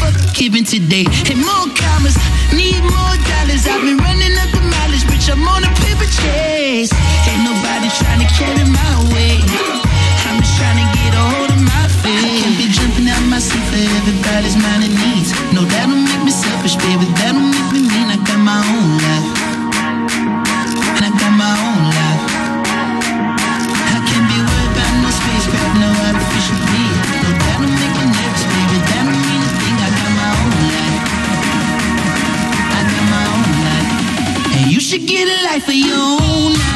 giving today. And more commas, need more dollars. I've been running up the mileage, bitch, I'm on a paper chase. Ain't nobody trying to carry my weight. I'm just trying to get a hold of my faith. I can't be jumping out my seat for everybody's mind and needs. No, that don't make me selfish, baby, that don't make me mean. I got my own life, and I got my own life. I can't be worried about no spacecraft, no artificial being. No, that don't make me nervous, baby, that don't mean a thing. I got my own life, I got my own life. And you should get a life of your own now.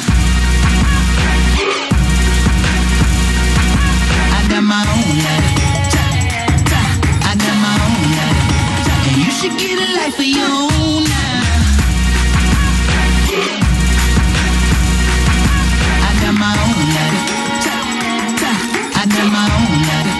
My own life, I got my own life, and you should get a life of your own now. I got my own life, I got my own life.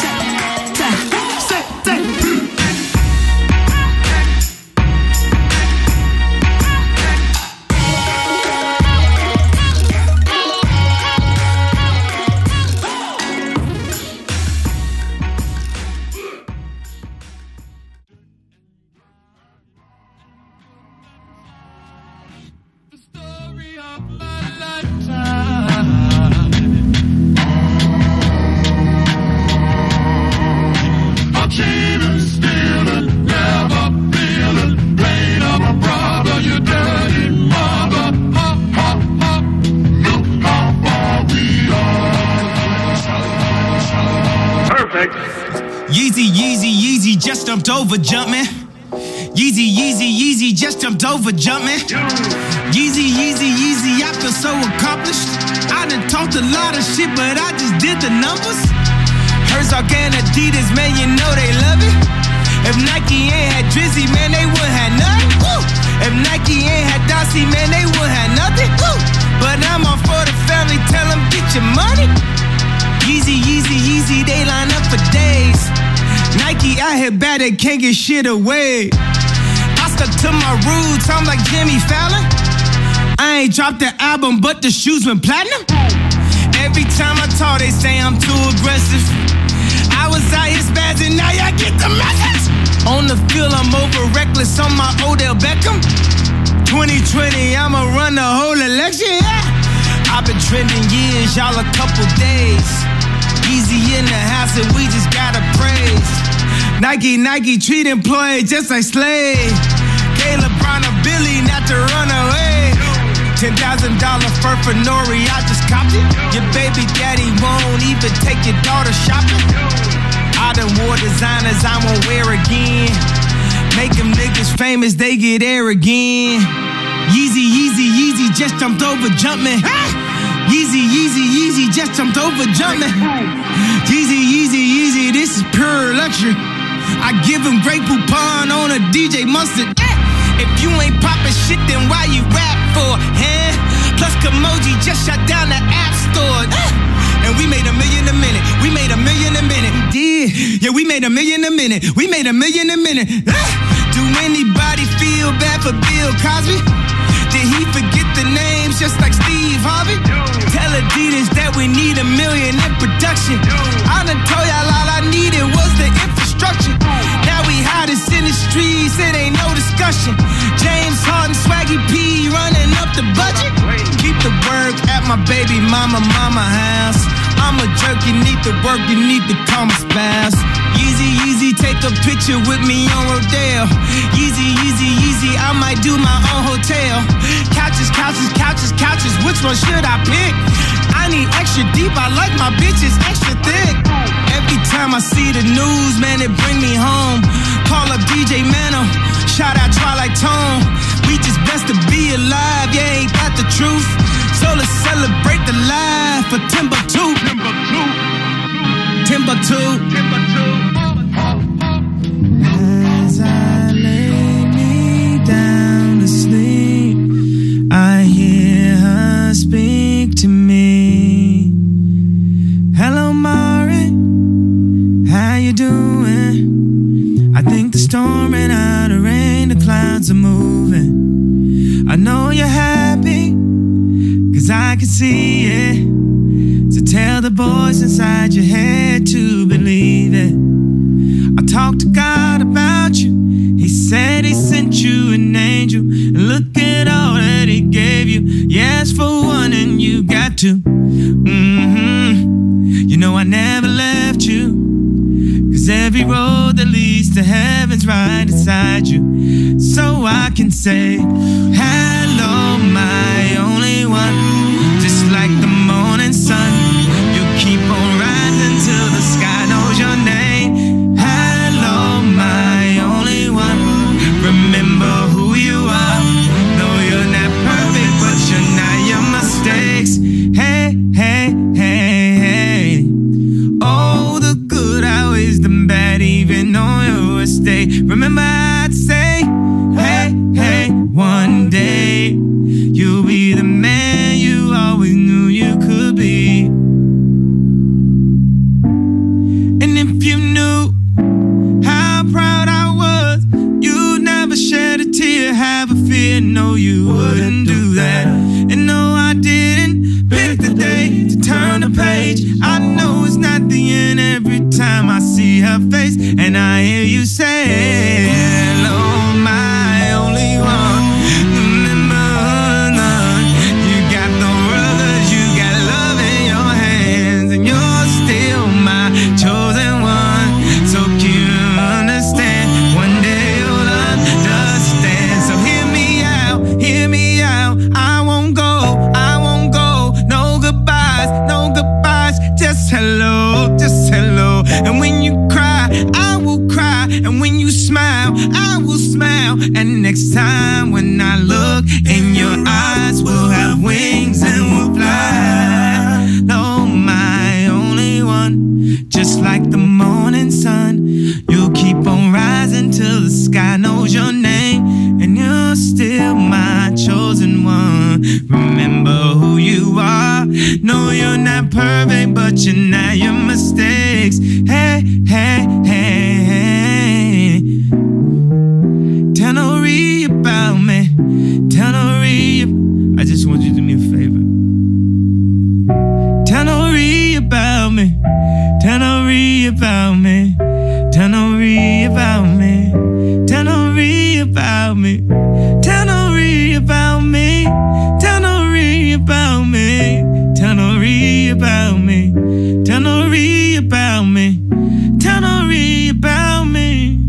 Just jumped over jumping. Yeezy, Yeezy, Yeezy, just jumped over jumping. Yeezy, Yeezy, Yeezy, I feel so accomplished. I done talked a lot of shit, but I just did the numbers. Herzog and Adidas, man, you know they love it. If Nike ain't had Drizzy, man, they wouldn't have nothing. Woo! If Nike ain't had Dossie, man, they wouldn't have nothing. Woo! But I'm all for the family, tell them get your money. Yeezy, Yeezy, Yeezy, they line up for days. Nike out here bad, they can't get shit away. I stuck to my roots, I'm like Jimmy Fallon. I ain't dropped the album, but the shoes went platinum. Every time I talk, they say I'm too aggressive. I was out here spazzing, now y'all get the message. On the field, I'm over reckless on my Odell Beckham. 2020, I'ma run the whole election, yeah. I've been trending years, y'all a couple days. Easy in the house and we just gotta praise. Nike treat employees just like slaves. Gay LeBron or Billy not to run away. $10,000 fur for Nori, I just copped it. Your baby daddy won't even take your daughter shopping. I done wore designers I won't wear again. Make them niggas famous, they get air again. Yeezy, Yeezy, Yeezy, just jumped over jumping. Yeezy, Yeezy, Yeezy, just jumped over jumping. Yeezy, Yeezy, Yeezy, this is pure luxury. I give him Grey Poupon on a DJ Mustard. If you ain't poppin' shit, then why you rap for, huh? Plus Kimoji just shut down the App Store. And we made $1 million a minute. We made $1 million a minute. We did. Yeah, we made $1 million a minute. We made $1 million a minute. Do anybody feel bad for Bill Cosby? Did he forget the names just like Steve Harvey? Tell Adidas that we need $1 million in production. I done told y'all all I needed was the infrastructure. Now we hottest in the streets, it ain't no discussion. James Harden, Swaggy P running up the budget. Keep the work at my baby mama house. I'm a jerk, you need to work, you need to call my spouse. Yeezy, Yeezy, take a picture with me on Rodale. Yeezy, Yeezy, Yeezy, I might do my own hotel. Couches, couches, couches, couches, which one should I pick? I need extra deep, I like my bitches extra thick. Every time I see the news, man, it bring me home. Call up DJ Mano, shout out Twilight Tone. We just blessed to be alive, yeah, ain't that the truth? So let's celebrate the life for Timbuktu. As I lay me down to sleep, I hear her speak to me. Hello, Mari, how you doing? I think the storm ran out of rain, the clouds are moving. I know you're happy, 'cause I can see it. So tell the voice inside your head to believe it. I talk to God I never left you. 'Cause every road that leads to heaven's right inside you. So I can say, hello, my only one. Just like the morning sun, you keep on rising till the sky knows your name. Hello, my only one. Remember who you are. No, you're not perfect, but you're not your mistakes. Hey, hey, hey, hey. Oh, the good outweighs the bad, even on your estate. Remember I'd say, hey, hey, one day you'll be the man you always knew you could be. And if you knew how proud I was, you'd never shed a tear, have a fear. No, you wouldn't do that. And no, I didn't pick the day to turn the page. I know it's not the end every time I see her face and I hear you say, hello, my only one. Remember none. You got no brothers, you got love in your hands, and you're still my chosen one. So can you understand? One day you'll understand. So hear me out, hear me out. I won't go, I won't go. No goodbyes, no goodbyes. Just hello, just hello. And when you cry, I will cry. And when you smile, I will smile. And next time when I look in your eyes, we'll have wings and we'll fly. No, my only one. Just like the morning sun, you'll keep on rising till the sky knows your name. And you're still my chosen one. Remember who you are. No, you're not perfect, but you're not your mistakes. Hey, hey, hey, hey. Tell Nori about me. Tell Nori. I just want you to do me a favor. Tell Nori about me. Tell Nori about me. Tell Nori about me. Tell Nori about me. Tell Nori about me. Tell Nori about me. Tell Nori about me. Tell Nori about me. Tell Nori about me.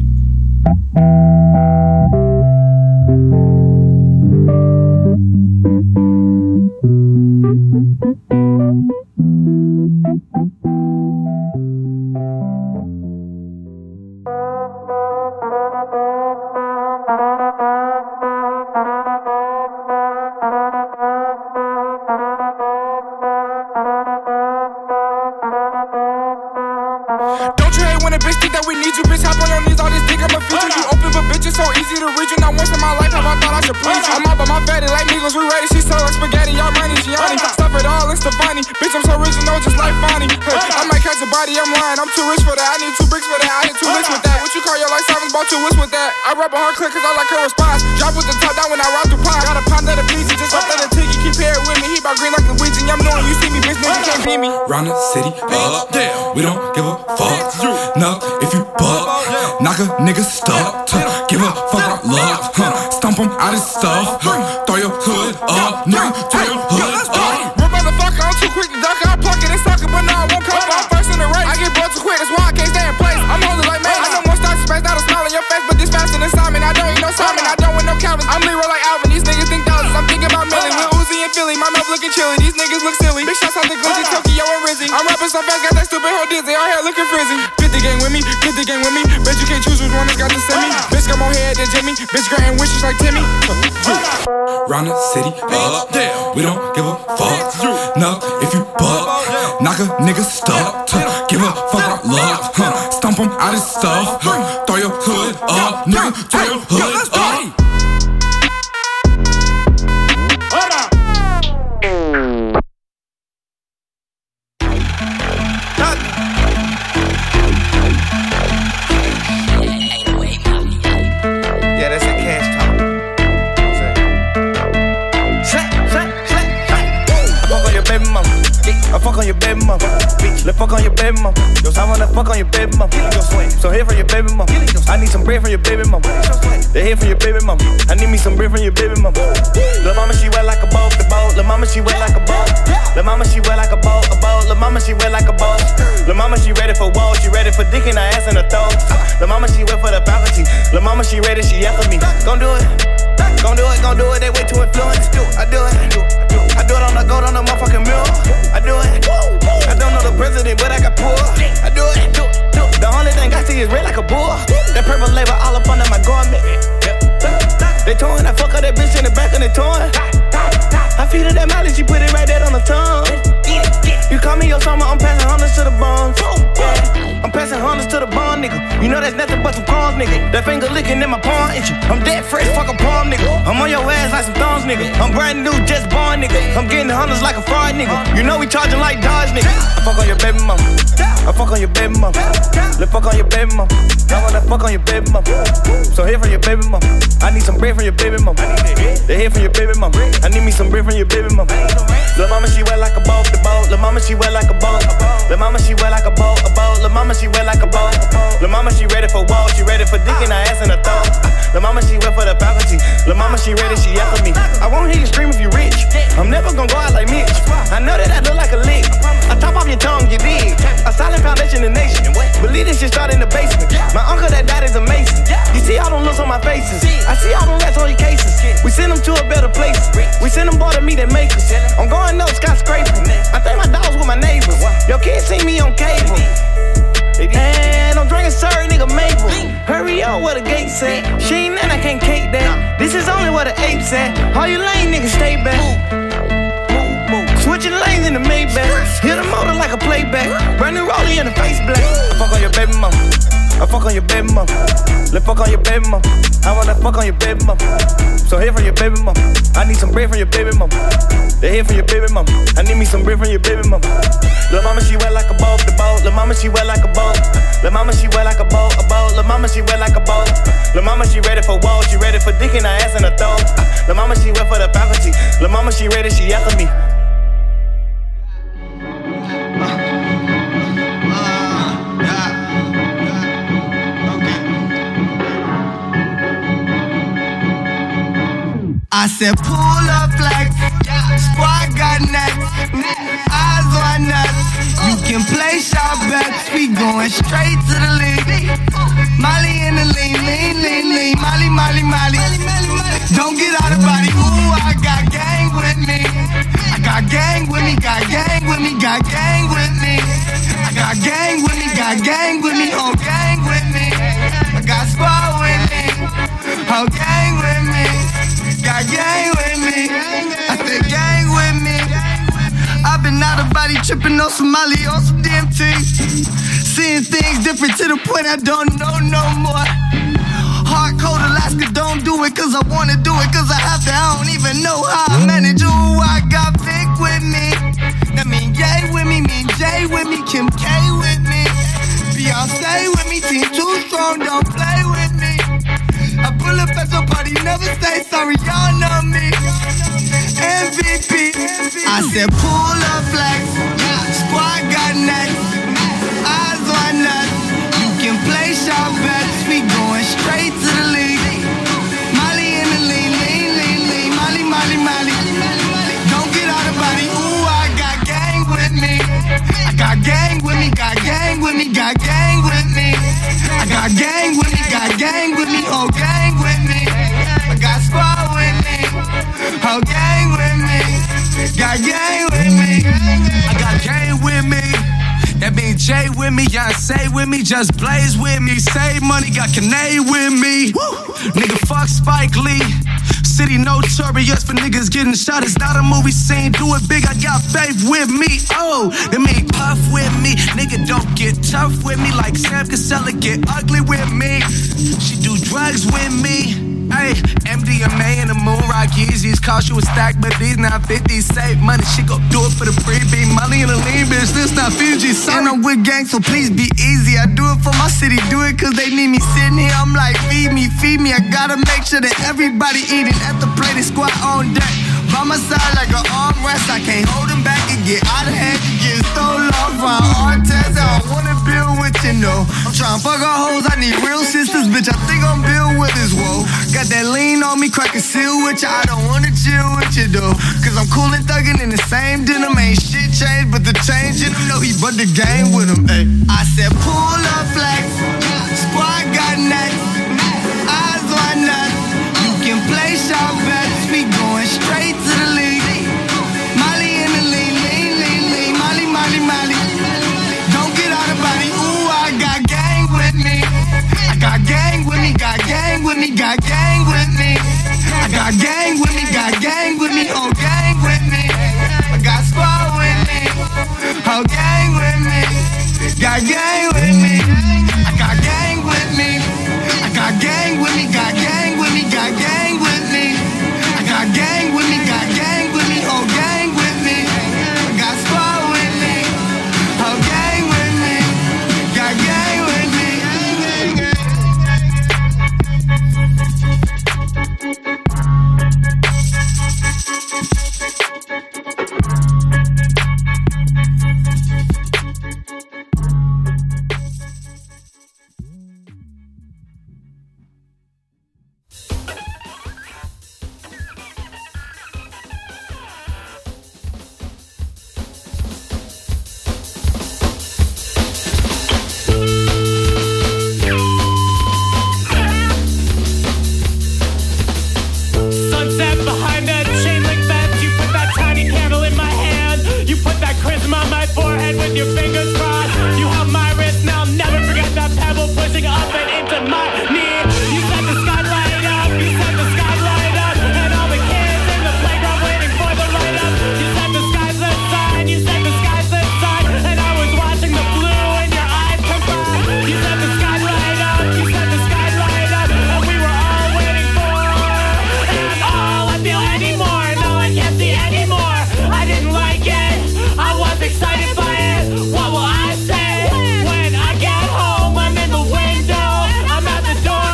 Don't you hate when a bitch think that we need you? Bitch, hop on your knees, all this dick, I'ma feed you. You open for bitches, so easy to reach you. Not once in my life have I thought I should please you. I'm out by my fatty like niggas, we ready. She so like spaghetti, y'all money, Gianni. Stuff it all, it's Stefani. Bitch, I'm so original, just like Bonnie. I might catch a body, I'm lying. I'm too rich for that. I need 2 bricks for that. I hit 2 licks with that. What you call your life savage, bought 2 whips with that. I rap a hard click cause I like her response. Drop with the top down when I ride through pie. Got a pound of the peasy, just up in the tiggy. Keep hair with me, he bout green like the Ouija. I'm knowing you see me, bitch, nigga can't beat me. Round the city, up, we don't give a fuck. Nuck if you buck, knock a nigga stuck. Give a fuck about love, stomp him out his stuff. Throw your hood up, nigga, throw your hood up. Real motherfucker, I'm too quick to duck. I pluck it and suck it, but no, I won't come. I'm first in the race. I get bored too quick, that's why I can't stay in place. I'm holding like man. I don't want start space, not a smile on your face, but this faster than Simon. I don't eat no salmon, I don't want no Calvin. I'm Leroy like Alvin. These niggas think thousands. I'm thinking about millions. With Uzi and Philly, my mouth looking chilly. These niggas look silly. Big shots out the Gucci, Tokyo and Rizzy. I'm rapping so fast, got that stupid hoe dizzy. Our hair looking frizzy. 50 gang with me, 50 gang with me. Bet you can't choose which one that's got to send me. Bitch got more head than Jimmy. Bitch granting wishes like Timmy. Round the city, up, we don't give a fuck. Nuck if you buck, knock a nigga stuck. Give a fuck about love, stomp him out his stuff. Throw your hood up, nigga, throw your hood up. Yeah, that's a cash talk. I fuck on your baby mama. Let's fuck on your baby mama. I wanna fuck on your baby mama. So here from your baby mama. I need some bread from your baby mama. They here from your baby mama. I need me some bread from your baby mama. Lil' mama, she wet like a boat, the boat. Lil' mama, she wet like a boat. Lil' mama, she wet like a boat, a boat. Lil' mama, she wet like a boat. Lil' mama, she ready for war, she ready for dick in her ass and her throat. Lil' mama, she wait for the faculty. Lil' mama, she ready, she after me. Gon' do it, gon' do it, gon' do it. They way too influenced. I do it, I do it on the gold on the motherfucking mirror. I do it. I don't know the president, but I got poor. I do it. The only thing I see is red like a bull. That purple label all up under my garment. They torn, I fuck up that bitch in the back and they torn. I feed her that Molly, she put it right there on the tongue. You call me your summer, I'm passing hundreds to the bones. Yeah, I'm passing hundreds to the bone, nigga. You know that's nothing but some crumbs, nigga. That finger licking in my palm itch. I'm dead fresh, fuck a palm, nigga. I'm on your ass like some thongs, nigga. I'm brand new, just born, nigga. I'm getting hundreds like a fraud, nigga. You know we charging like Dodge, nigga. I fuck on your baby mama. I fuck on your baby mama. Let's fuck on your baby mama. I wanna fuck on your baby mama. So here from your baby mama. I need some bread from your baby mama. They here from your baby mama. I need me some bread from your baby mama. Lil' mama, she wet like a boat, the boat. Lil' mama, she wet like a boat. Lil' mama, she wet like a boat, a boat. Lil' mama, she wet like a boat. Lil' mama, she ready for war, she ready for dick in her ass and her throat. Lil' mama, she wet for the faculty. Lil' mama, she ready, she after me. I won't hear you scream if you rich. I'm never gonna go out like Mitch. I know that I look like a lick. I top off your tongue, you dig. A solid foundation in the nation. Believe this shit start in the basement. My uncle that died is a mason. You see all them looks on my faces. I see all them rats on your cases. We send them to a better place. We send them boy to meet that makers. I'm going no skyscraping. I think my dogs with my neighbors. Your kids see me on cable. And I'm drinking sorry, nigga, Maple. Hurry up where the gates at. She ain't nothing, I can't cake that. This is only where the apes at. All you lame niggas stay back. Switching lanes in the Maybach. Hit the motor like a playback. Brand new rollie in the face black. I fuck on your baby mama. I fuck on your baby mama. Let's fuck on your baby mama. I wanna fuck on your baby mama. So here from your baby mama. I need some bread from your baby mama. They here from your baby mama. I need me some bread from your baby mama. Lil' mama, she wet like a boat, the boat. Lil' mama, she wet like a boat. Lil' mama, she wet like a boat, a boat. Lil' mama, she wet like a boat. Lil' mama, she ready for war, she ready for dick in her ass and her throat. Lil' mama, she wet for the faculty. Lil' mama, she ready, she after me. I said pull up like squad got nuts, eyes on nuts. You can play shot bets, we going straight to the league. Molly in the lean, lean, lean, lean. Molly, Molly, Molly. Don't get out of body, ooh, I got gang with me. I got gang with me, got gang with me, got gang with me. I got gang with me, got gang with me, whole gang with me. I got squad with me, whole gang with me. Got gang with me, I said gang with me. I've been out of body tripping on Somali, on some DMT. Seeing things different to the point I don't know no more. Hard cold Alaska, don't do it cause I wanna do it cause I have to, I don't even know how I manage. Ooh, I got Vic with me. That mean Jay with me, mean Jay with me, Kim K with me. Beyonce with me, team too strong, don't play with me. I pull up at your party, never say sorry, y'all know me. MVP. I said pull up flex, squad got nuts, eyes on nuts. You can play shot bets, we going straight to the league. Molly in the lean, lean, lean, lean. Molly, Molly, Molly. Don't get out of body, ooh, I got gang with me. I got gang with me, got gang with me, got gang with me. I got gang with me, got gang with me, whole gang with me. I got squad with me, whole gang with me. Got gang with me. I got gang with me. That mean Jay with me, Beyonce with me, Just Blaze with me. Save money, got Kanye with me. Nigga, fuck Spike Lee. City notorious for niggas getting shot. It's not a movie scene. Do it big, I got faith with me. Oh, that mean Puff with me. Nigga, don't get tough with me like Sam Casella. Get ugly with me. She do drugs with me. Ay, MDMA and the moon rock Yeezys cost you a stack, but these not 50s. Save money, she gon' do it for the freebie. Molly and a lean bitch, this not Fiji. Sorry. And I'm with gang, so please be easy. I do it for my city, do it cause they need me sitting here. I'm like, feed me, feed me. I gotta make sure that everybody eating at the plate and squat on deck. By my side like an armrest, I can't hold him back and get out of hand. You get stolen off my hard test. I don't wanna build with you, no. I'm trying Nah, fuck all hoes, I need real sisters, bitch. I think I'm Bill Withers, whoa. Got that lean on me, crack a seal with ya. I don't wanna chill with you, though. Cause I'm cool and thuggin' in the same denim. Ain't shit changed, but the change in him, know he brought the game with him, ayy. I said, pull up flex, squad got next, eyes on nuts. You can play sharp bets, we going straight to the league. Molly in the lean, lean, lean, lean, Molly, Molly, Molly. Don't get out of body, ooh, I got gang with me. I got gang with me, got gang with me, got gang with me. I got gang with me, got gang with me, oh gang with me. I got squad with me, oh gang with me. Got gang with me, I got gang with me. I got gang with me, got gang with me, got gang with me. I got gang with me, got gang with me, oh gang with me. I got squad with me, oh gang with me. Got gang with me. Sunset behind that chain link fence. You put that tiny candle in my hand. You put that chrism on my forehead with your fingers crossed. You held my wrist, now I'll never forget that pebble pushing up and into my knee. You set the sky light up, you set the sky light up, and all the kids in the playground waiting for the light up. You set the skies lit sign, you set the skies lit sign, and I was watching the blue in your eyes come by. You set the sky light up, you set the sky light up, and we were all waiting for. And all I feel anymore, and all I can't see anymore. I didn't like it, I was excited by it. What will I say when I get home? I'm in the window, I'm at the door.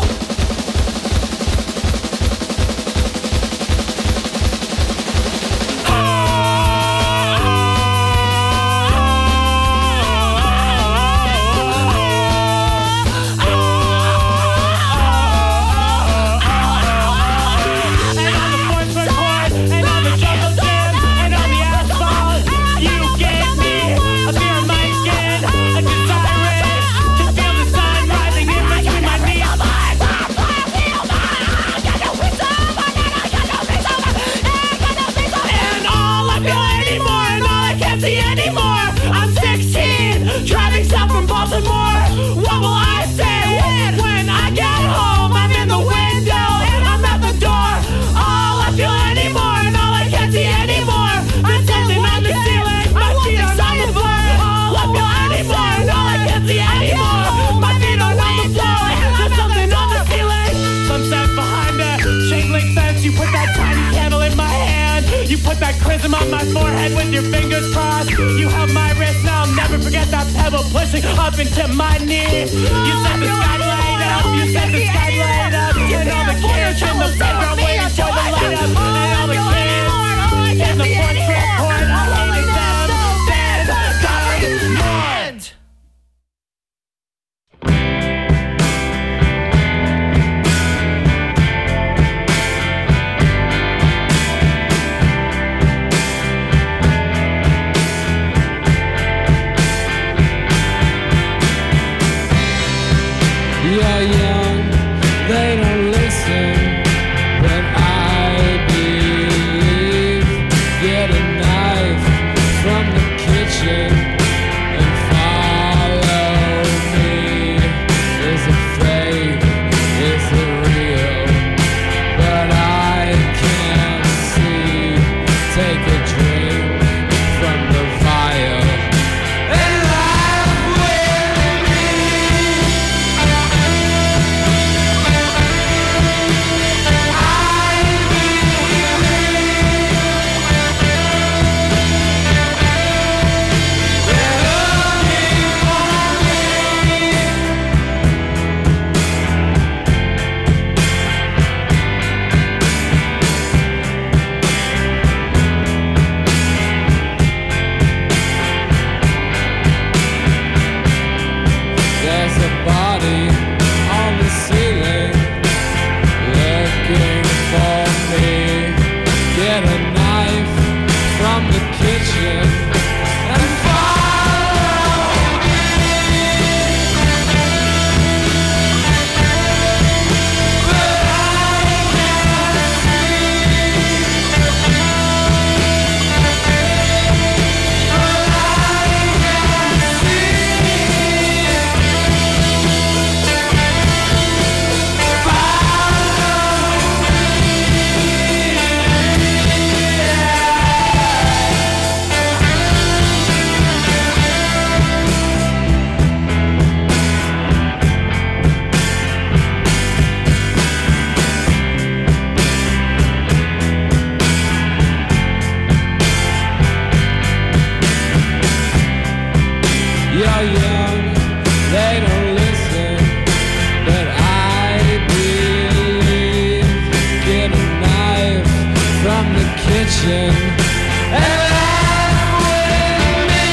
And on the fourth foot court, and on the jungle gym, and on the asphalt, you gave me a fear of my skin, a desire to feel the sun rising in between my knees. And all I feel anymore, and all I can't see anymore. I'm 16, driving south from Baltimore. What will I say when I get home? I'm in the window, I'm at the door. All I feel anymore, and all I can't see anymore. I'm standing on the ceiling, my feet are on the floor. All I feel anymore, and all I can't see anymore. My feet are on the floor, there's something on the ceiling. Sunset behind that chain link fence. You put that tiny candle in my hand. You put that chrism on my forehead with your fingers crossed. You held my wrist, now I'll never forget that pebble pushing up into my knee. You set the sky light up, you set the sky light up, and all the kids in the playground waiting for the light up, and all the kids in the portrait court, I hated them, then diamond. Yeah, yeah. They don't listen, but I breathe. Get a knife from the kitchen and laugh with me.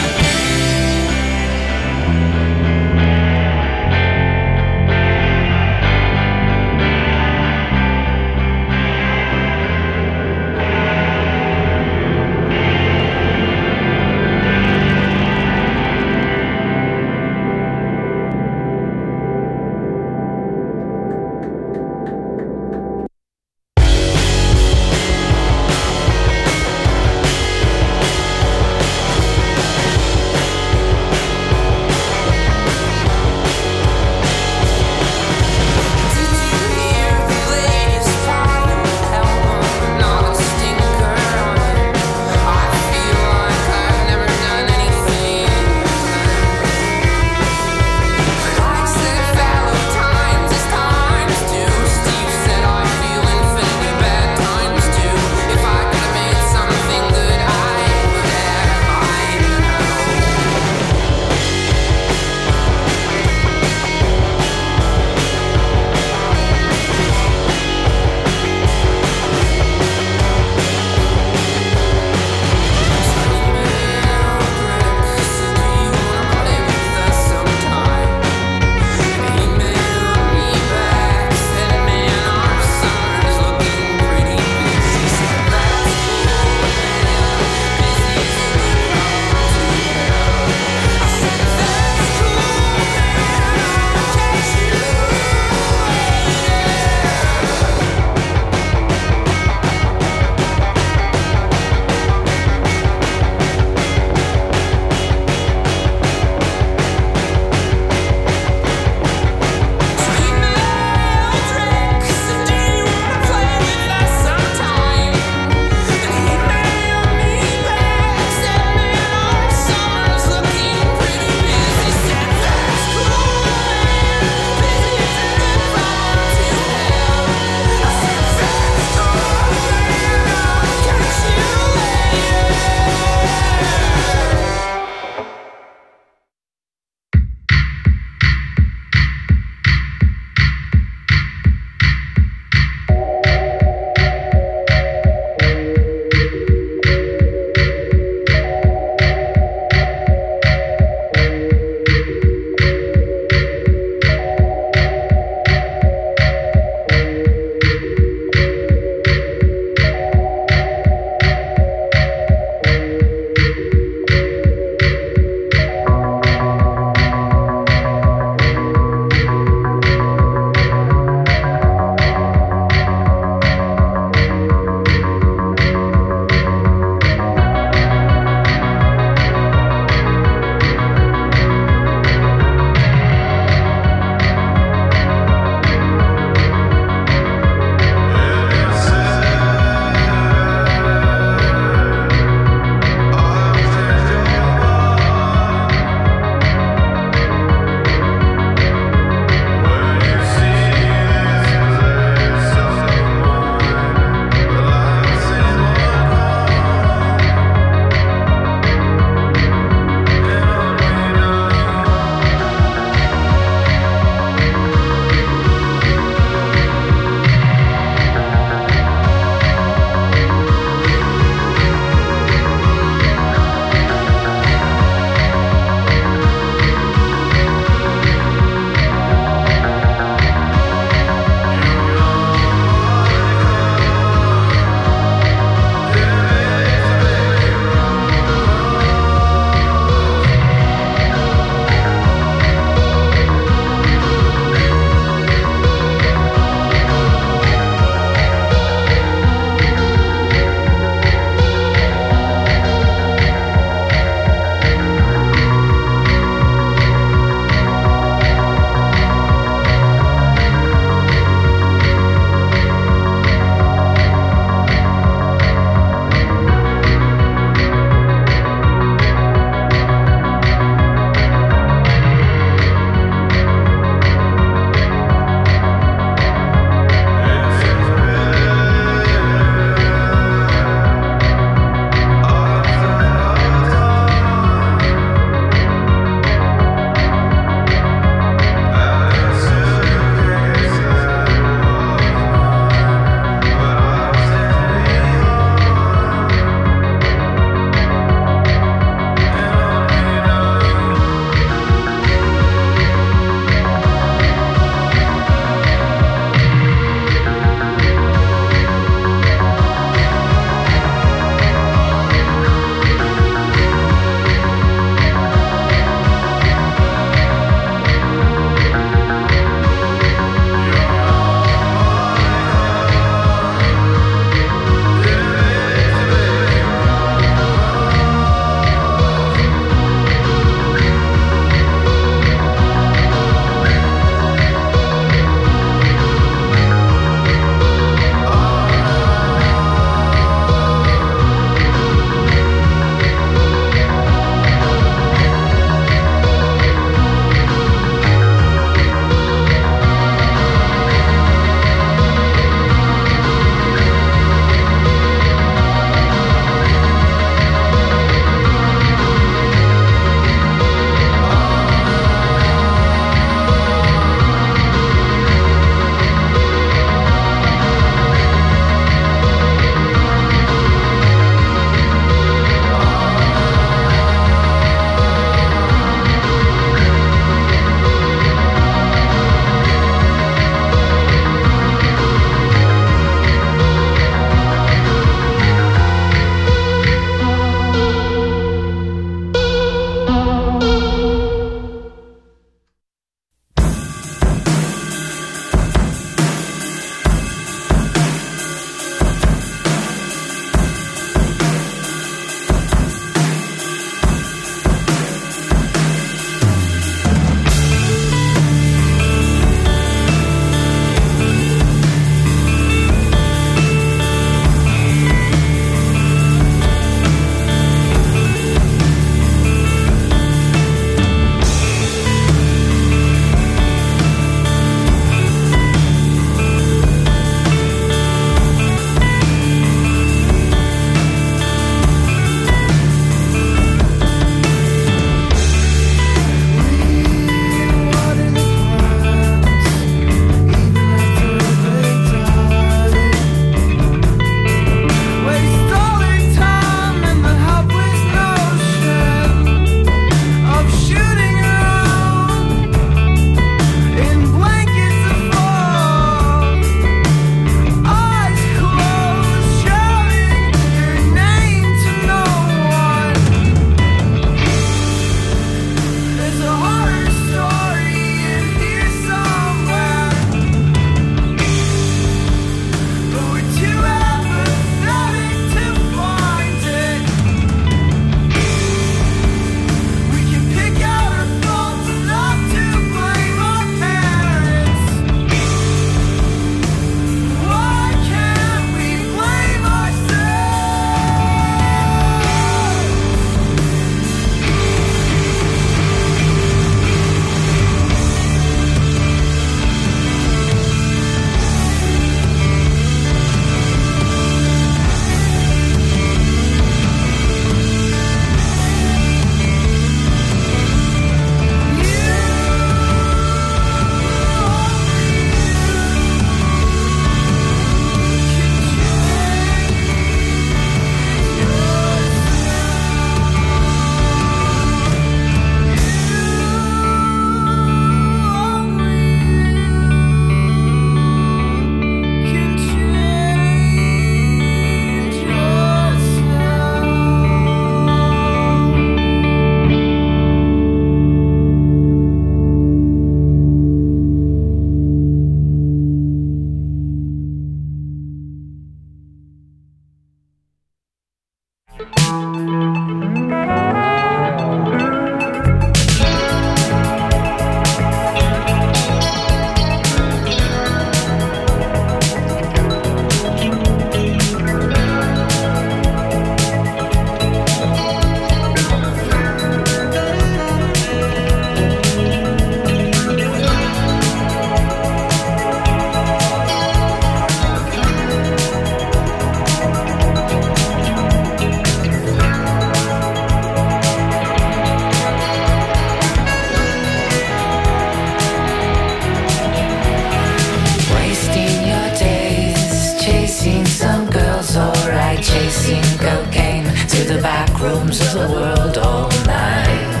rooms of the world all night.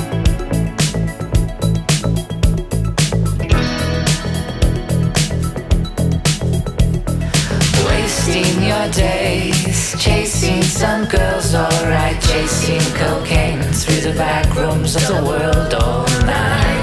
Wasting your days, chasing some girls, alright, chasing cocaine through the back rooms of the world all night.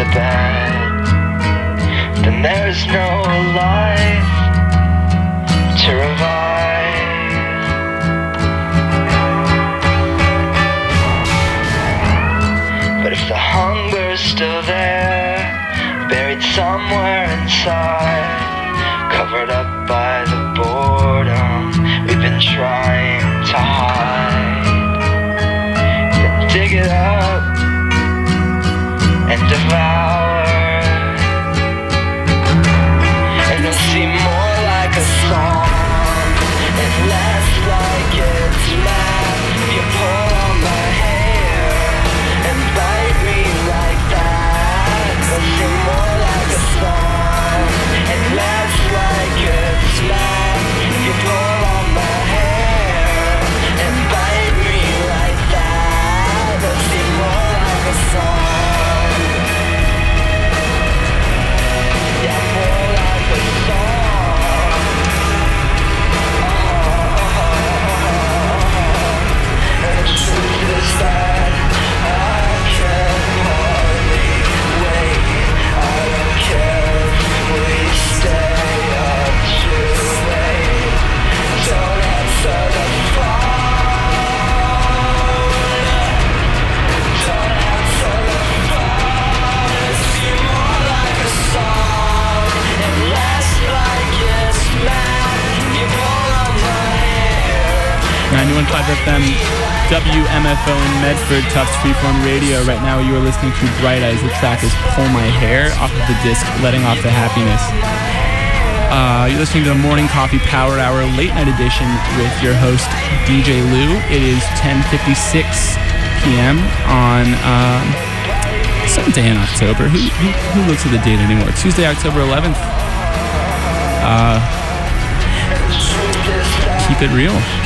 the bed, then there's no life to revive. But if the hunger's still there, buried somewhere inside, covered up by the boredom we've been trying to hide, then dig it up and devour, and it'll seem more like a song and less like it's math. You pull on my hair and bite me like that. It'll seem more like a song and less like it's math. You pull on my hair and bite me like that. It'll seem more like a song. FM, WMFO in Medford, Tufts Freeform Radio. Right now you are listening to Bright Eyes. The track is Pull My Hair off of the disc Letting Off the Happiness. You're listening to the Morning Coffee Power Hour Late Night Edition with your host DJ Lou. It is 10:56 p.m. on some day in October. Who looks at the date anymore? Tuesday, October 11th. Keep it real.